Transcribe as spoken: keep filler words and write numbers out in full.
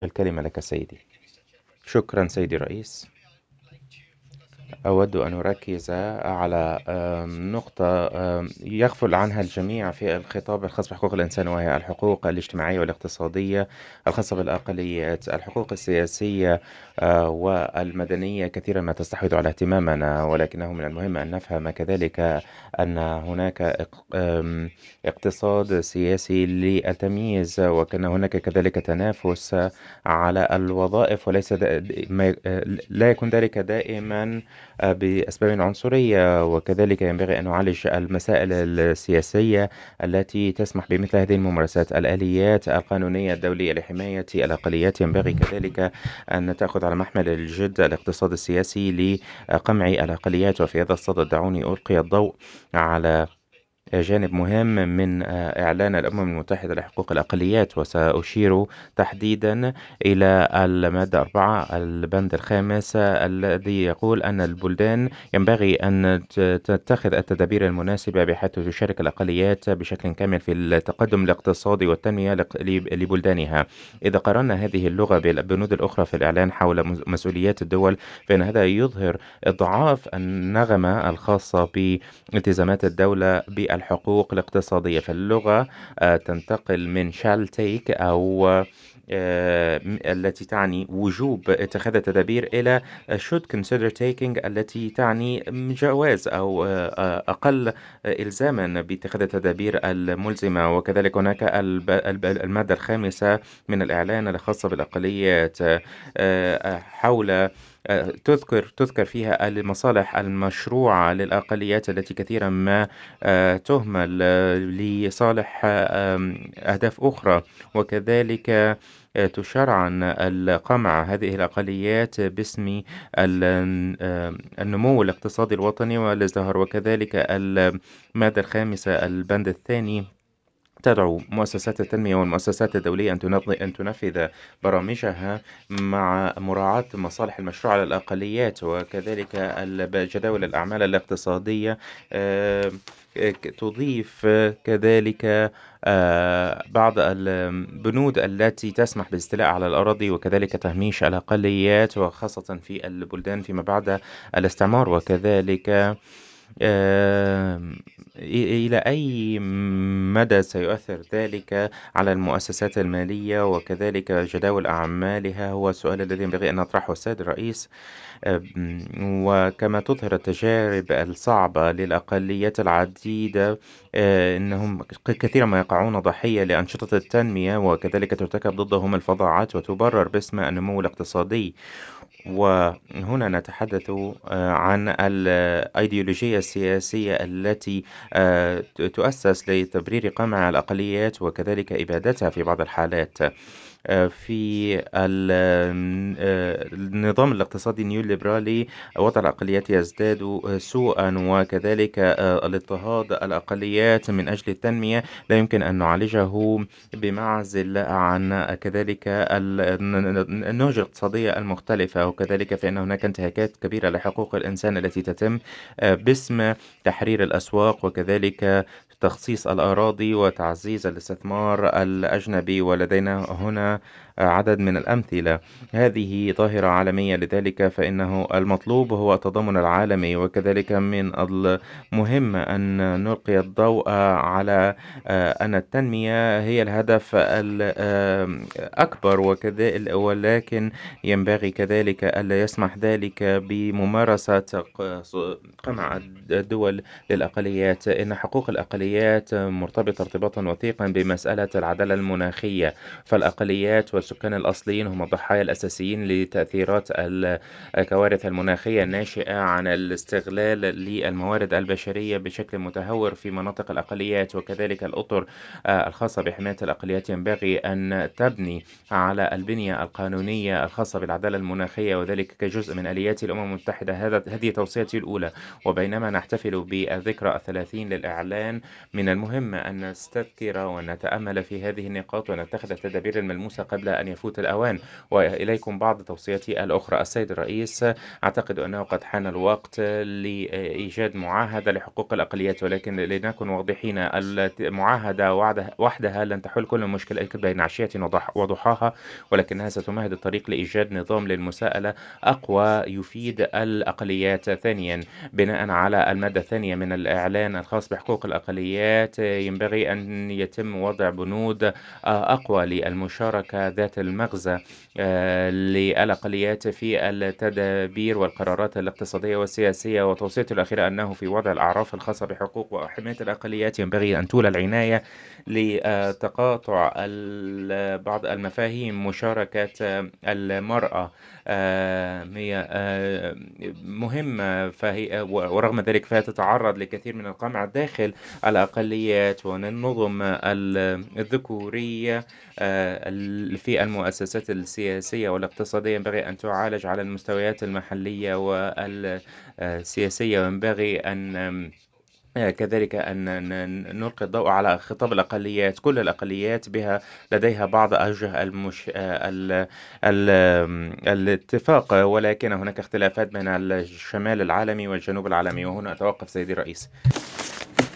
الكلمة لك سيدي. شكرا سيدي الرئيس. أود أن أركز على آم، نقطة آم، يغفل عنها الجميع في الخطاب الخاص بحقوق الإنسان، وهي الحقوق الاجتماعية والاقتصادية الخاصة بالأقليات. الحقوق السياسية آه، والمدنية كثيرا ما تستحوذ على اهتمامنا، ولكنه من المهم أن نفهم كذلك أن هناك اق- آم، اقتصاد سياسي للتمييز، وكان هناك كذلك تنافس على الوظائف، وليس دا- ما- لا يكون ذلك دائما بأسباب عنصرية. وكذلك ينبغي أن نعالج المسائل السياسية التي تسمح بمثل هذه الممارسات. الآليات القانونية الدولية لحماية الأقليات ينبغي كذلك أن تأخذ على محمل الجد الاقتصاد السياسي لقمع الأقليات. وفي هذا الصدد دعوني ألقي الضوء على جانب مهم من إعلان الأمم المتحدة لحقوق الأقليات، وسأشير تحديدا إلى المادة أربعة البند الخامس الذي يقول أن البلدان ينبغي أن تتخذ التدابير المناسبة بحيث تشارك الأقليات بشكل كامل في التقدم الاقتصادي والتنمية لبلدانها. إذا قارنا هذه اللغة بالبنود الأخرى في الإعلان حول مسؤوليات الدول، فإن هذا يظهر إضعاف النغمة الخاصة بالتزامات الدولة بالحقوق الاقتصادية. فاللغة آه، تنتقل من shall take أو آه، التي تعني وجوب اتخاذ التدابير إلى should consider taking التي تعني جواز أو آه، آه، أقل إلزاما باتخاذ التدابير الملزمة. وكذلك هناك الب- الب- المادة الخامسة من الإعلان الخاصة بالأقليات آه، آه، حول آه، تذكر تذكر فيها المصالح المشروعة للأقليات التي كثيرا ما آه، تهمل آه، لصالح آه، آم، أهداف أخرى. وكذلك آه، تشار عن القمع هذه الأقليات باسم ال- آه، النمو الاقتصادي الوطني والازدهار. وكذلك المادة الخامسة البند الثاني تدعو مؤسسات التنمية والمؤسسات الدولية أن تنظ- أن تنفذ برامجها مع مراعاة مصالح المشروع على الأقليات. وكذلك ال- جداول الأعمال الاقتصادية آه، ك- تضيف كذلك آه، بعض البنود التي تسمح بالاستيلاء على الأراضي وكذلك تهميش الأقليات، وخاصة في البلدان فيما بعد الاستعمار. وكذلك آم، إلى أي مدى سيؤثر ذلك على المؤسسات المالية وكذلك جداول أعمالها، هو السؤال الذي ينبغي أن نطرحه السيد الرئيس. أم، وكما تظهر التجارب الصعبة للأقليات العديدة آه، أنهم كثيرا ما يقعون ضحية لأنشطة التنمية، وكذلك ترتكب ضدهم الفظاعات وتبرر باسم النمو الاقتصادي. وهنا نتحدث آه، عن الأيديولوجية السياسية التي آه، تؤسس لتبرير قمع الأقليات وكذلك إبادتها في بعض الحالات. في ال- آه، النظام الاقتصادي النيوليبرالي وضع الأقليات يزداد سوءا، وكذلك آه، الاضطهاد الأقليات من أجل التنمية لا يمكن أن نعالجه بمعزل عن كذلك ال- النهج الاقتصادية المختلفة. وكذلك فإن هناك انتهاكات كبيرة لحقوق الإنسان التي تتم آه، باسم تحرير الأسواق وكذلك تخصيص الأراضي وتعزيز الاستثمار الأجنبي. ولدينا هنا عدد من الأمثلة. هذه ظاهرة عالمية، لذلك فإنه المطلوب هو التضامن العالمي. وكذلك من المهم أن نلقي الضوء على آه، أن التنمية هي الهدف الأكبر، وكذلك ولكن ينبغي كذلك ألا يسمح ذلك بممارسة قمع الدول للأقليات. إن حقوق الأقليات مرتبطة ارتباطا وثيقا بمسألة العدالة المناخية. فالأقليات والسكان الأصليين هم الضحايا الأساسيين لتأثيرات الكوارث المناخية الناشئة عن الاستغلال للموارد البشرية بشكل متهور في مناطق الأقليات. وكذلك الأطر آه، الخاصة بحماية الأقليات ينبغي أن تبني على البنية القانونية الخاصة بالعدالة المناخية، وذلك كجزء من آليات الأمم المتحدة. هذا هذه توصيتي الأولى. وبينما نحتفل بالذكرى الثلاثين للإعلان، من المهم أن نستذكر ونتأمل في هذه النقاط ونتخذ التدابير الملموسة قبل أن يفوت الأوان. وإليكم بعض توصياتي الأخرى. السيد الرئيس، أعتقد أنه قد حان الوقت لإيجاد معاهدة لحقوق الأقليات، ولكن لنكن واضحين، المعاهدة وحدها لن تحل كل المشكلات بين عشية وضحاها، ولكنها ستمهد الطريق لإيجاد نظام للمساءلة أقوى يفيد الأقليات. ثانيا، بناء على المادة الثانية من الإعلان الخاص بحقوق الأقليات، ينبغي أن يتم وضع بنود أقوى للمشاركة ذات المغزى للأقليات في التدابير والقرارات الاقتصادية والسياسية. وتوصيته الأخيرة أنه في وضع الأعراف الخاصة بحقوق وحماية الأقليات ينبغي أن تولى العناية لتقاطع بعض المفاهيم. مشاركة المرأة هي مهمة، فهي ورغم ذلك فهي تتعرض لكثير من القمع داخل الأقليات والنظم الذكورية في المؤسسات السياسية والاقتصادية. ينبغي أن تعالج على المستويات المحلية والسياسية، وينبغي أن كذلك أن نلقي الضوء على خطاب الأقليات. كل الأقليات بها لديها بعض أوجه المش... ال... ال... الاتفاق، ولكن هناك اختلافات بين الشمال العالمي والجنوب العالمي. وهنا أتوقف سيدي الرئيس.